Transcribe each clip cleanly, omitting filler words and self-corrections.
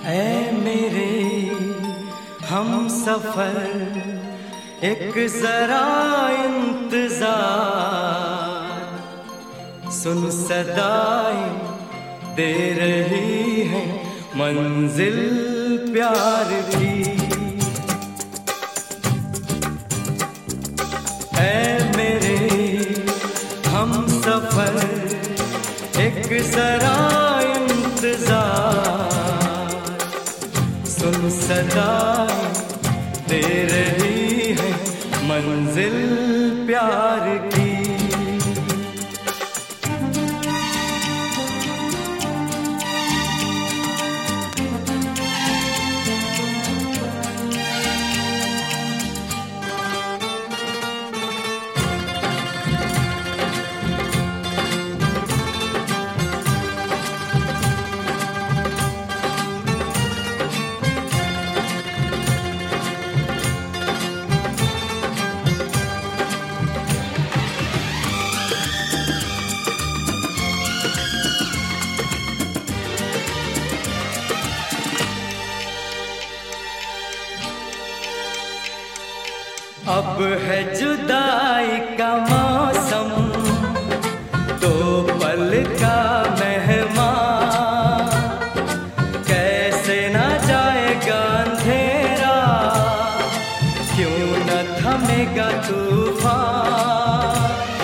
ऐ मेरे हम सफर एक जरा इंतजार, सुन सदाएं दे रही है मंजिल प्यार की। ऐ मेरे हम सफर एक जरा इंतजार, सुन सदाएं दे रही है मंजिल प्यार की। अब है जुदाई का मौसम, दो पल का मेहमान, कैसे ना जाएगा अंधेरा, क्यों न थमेगा तूफान।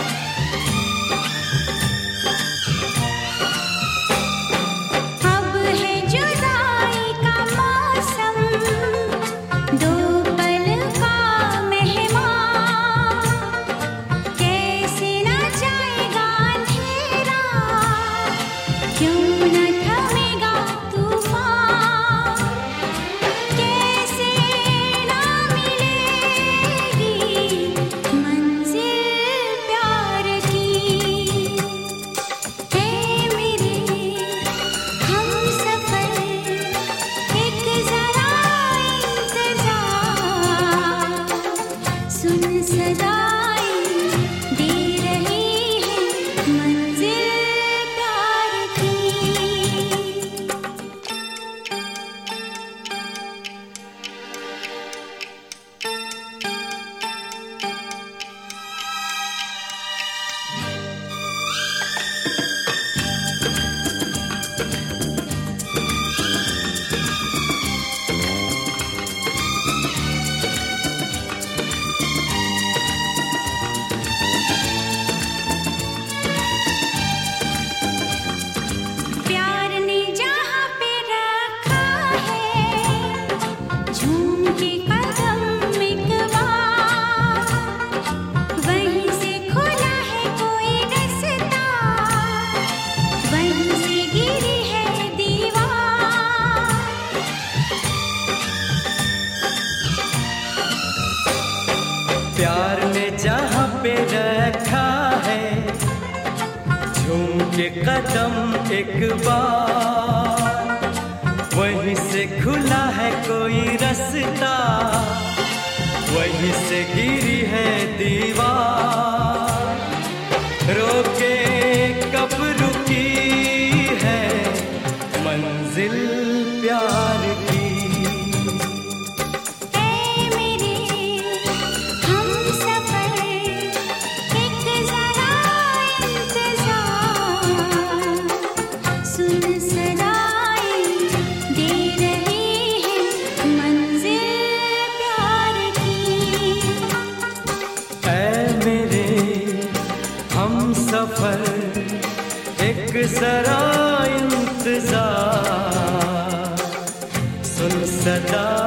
अब है जुदाई का मौसम, दो पल का मेहमान, कैसे ना जाएगा अंधेरा, क्यों न थमेगा तूफान। कैसे ना मिलेगी मंजिल प्यार की। है मेरे हम सफर एक जरा इंतजार, सुन सदाएं दे रही है मंजिल प्यार की। प्यार ने जहाँ पे रखा है झूम के कदम एक बार, वहीं से खुला है कोई रास्ता, वहीं से गिरी है दीवार। प्यार ने जहाँ पे रखा है झूम के कदम एक बार, वहीं से खुला है कोई रास्ता, वहीं से गिरी है दीवार। रोके कब रुकी है मंजिल प्यार की। ऐ मेरे हम सफर एक जरा इंतजार, सुन सदाएं दे रही है मंजिल प्यार की। ऐ मेरे हम सफर एक जरा इंतजार, सुन सदा